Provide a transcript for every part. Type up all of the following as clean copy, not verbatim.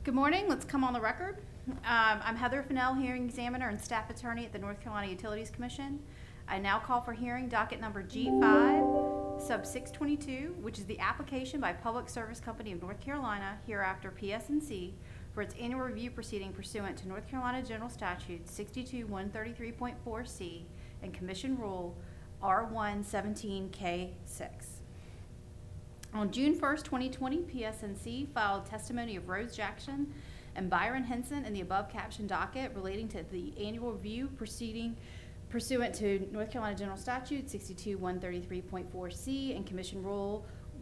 Good morning. Let's come on the record. I'm Heather Fennell, hearing examiner and staff attorney at the North Carolina Utilities Commission. I now call for hearing docket number G5, sub 622, which is the application by Public Service Company of North Carolina, hereafter PSNC, for its annual review proceeding pursuant to North Carolina General Statute 62133.4C and Commission Rule R117K6. On June 1st, 2020, PSNC filed testimony of Rose Jackson and Byron Henson in the above captioned docket relating to the annual review proceeding pursuant to North Carolina General Statute 62133.4C and Commission Rule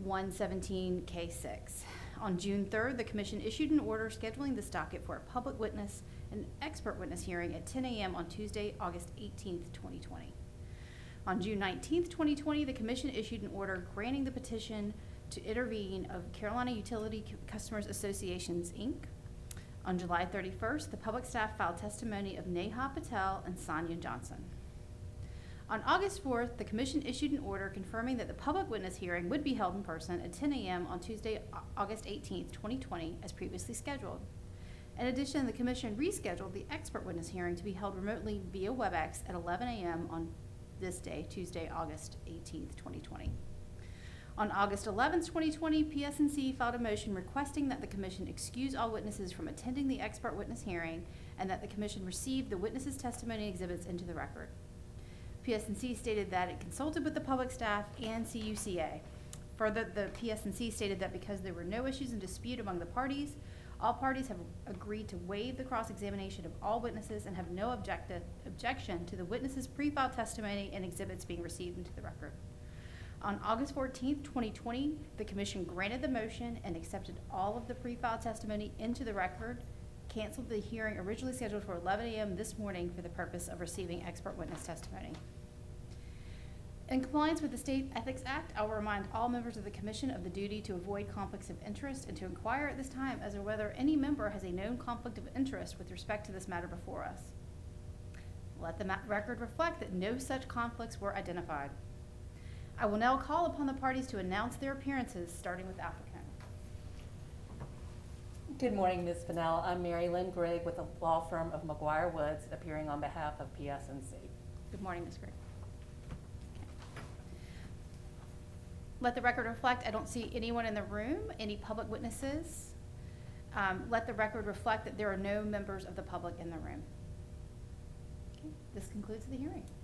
117K6. On June 3rd, the Commission issued an order scheduling this docket for a public witness and expert witness hearing at 10 a.m. on Tuesday, August 18th, 2020. On June 19th, 2020, the Commission issued an order granting the petition to intervene of Carolina Utility Customers Associations, Inc. On July 31st, the public staff filed testimony of Neha Patel and Sonia Johnson. On August 4th, the Commission issued an order confirming that the public witness hearing would be held in person at 10 a.m. on Tuesday, August 18th, 2020, as previously scheduled. In addition, the Commission rescheduled the expert witness hearing to be held remotely via WebEx at 11 a.m. on this day, Tuesday, August 18th, 2020. On August 11th, 2020, PSNC filed a motion requesting that the Commission excuse all witnesses from attending the expert witness hearing and that the Commission receive the witnesses' testimony exhibits into the record. PSNC stated that it consulted with the public staff and CUCA. Further, the PSNC stated that because there were no issues in dispute among the parties, all parties have agreed to waive the cross-examination of all witnesses and have no objection to the witnesses' pre-filed testimony and exhibits being received into the record. On August 14th, 2020, the Commission granted the motion and accepted all of the pre-filed testimony into the record, canceled the hearing originally scheduled for 11 a.m. this morning for the purpose of receiving expert witness testimony. In compliance with the State Ethics Act, I will remind all members of the Commission of the duty to avoid conflicts of interest and to inquire at this time as to whether any member has a known conflict of interest with respect to this matter before us. Let the record reflect that no such conflicts were identified. I will now call upon the parties to announce their appearances, starting with applicant. Good morning, Ms. Fennell. I'm Mary Lynn Grigg with the law firm of McGuire Woods, appearing on behalf of PSNC. Good morning, Ms. Grigg. Let the record reflect, I don't see anyone in the room, any public witnesses. Let the record reflect that there are no members of the public in the room. Okay, this concludes the hearing.